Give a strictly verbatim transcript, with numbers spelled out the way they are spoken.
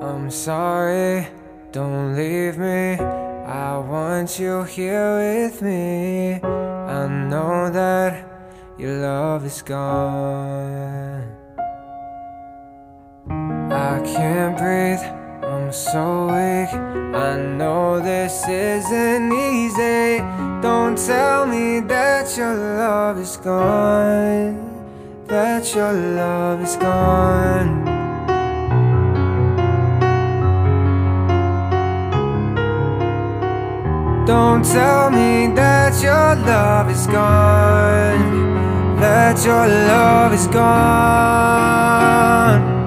I'm sorry, don't leave me. I want you here with me. I know that your love is gone. I can't breathe, I'm so weak. I know this isn't easy. Don't tell me that your love is gone, that your love is gone. Don't tell me that your love is gone, that your love is gone.